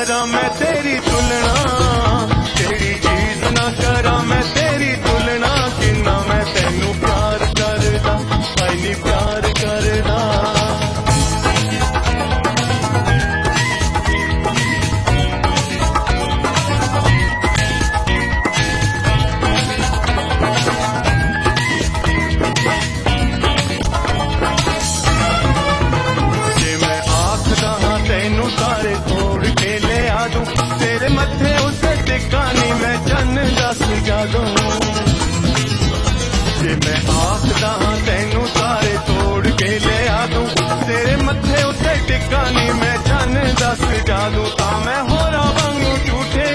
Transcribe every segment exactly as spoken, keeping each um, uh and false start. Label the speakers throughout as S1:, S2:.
S1: करा मैं तेरी तुलना, तेरी चीज ना करा मैं तेरी तुलना, किन्ना मैं तेनू प्यार करदा, हाय नी प्यार करदा। तेरे मथे उसे टिकानी मैं चन्न दस जादूं, जे मैं आखदा हां तैनू सारे तोड़ के ले आ दूं, तेरे मथे उसे टिकानी मैं चन्न दस जादूं। तां मैं होरा वांगू झूठे,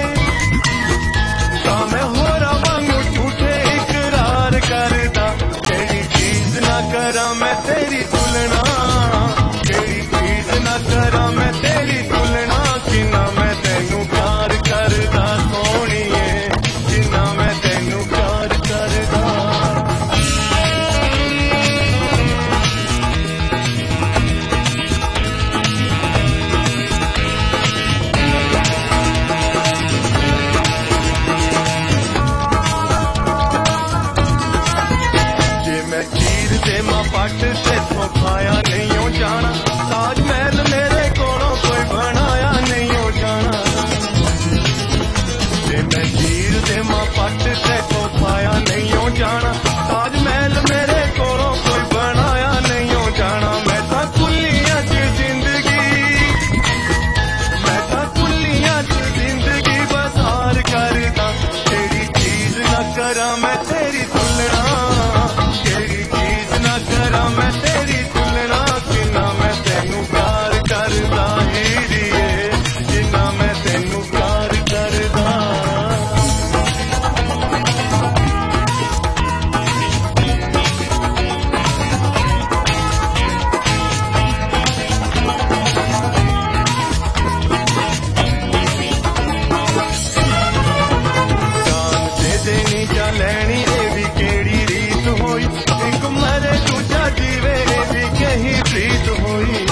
S1: तां मैं होरा वांगू झूठे इकरार करदा, तेरी चीज ना करा मैं तेरी तुलना, तेरी चीज ना करा मैं तेरी तुलना, किन्ना मैं तेनू प्यार करदा सोहणीए, जिन्ना मैं तेनू प्यार करदा। जे मैं चीर दे मां पट तेथों खाया नहीं हो जाना, ताजमहल मेरे कोलों कोई बनाया नहीं हो जाना। जे मैं चीर दे मां पट तेथों खाया नहीं हो जाना, ताजमहल मेरे कोलों कोई बनाया नहीं हो जाना। मैं तां कुल्लियां च जिंदगी, मैं तां कुल्लियां च जिंदगी बसार करदा, तेरी चीज ना करा मैं तेरी तुलना, तेरी चीज ना करा मैं तेरी तुलना, किन्ना मैं तेनू प्यार करदा हीरिए, जिन्ना मैं तेनू प्यार करदा। जान दे देनी जा लैनी ए भी केड़ी रीत होई, एक मरे दूजा जीवे ए भी कहीं प्रीत होई।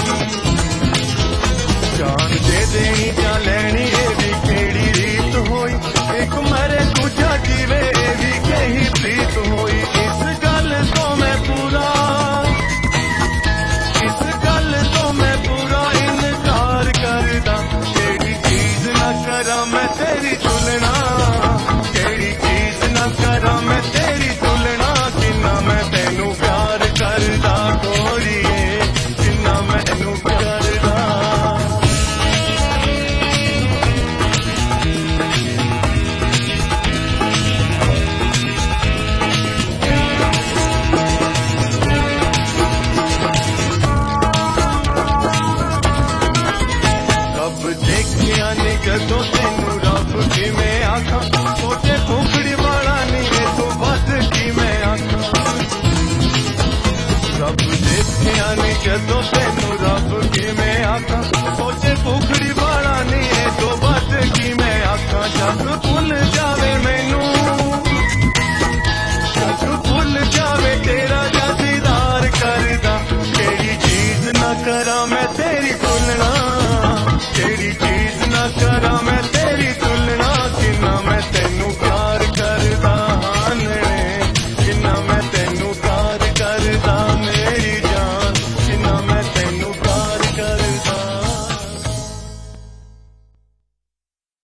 S1: जान दे देनी जा लैनी ए भी केड़ी रीत होई, एक मरे दूजा जीवे ए भी कहीं प्रीत होई। इस गल तो मैं पूरा, इस गल तो मैं पूरा इनकार करदा, तेरी चीज ना करा मैं तेरी तुलना, तेरी चीज ना करा मैं तेरी तुलना, किन्ना मैं तेनू प्यार करदा गोरीए, किन्ना मैं तेनू करदा। रब देखिया नी कदों तेनू रब किवें आखां, सोचे फुकड़ी वाला नी ए तो बद किवें आखां। रब देखिया नी कदों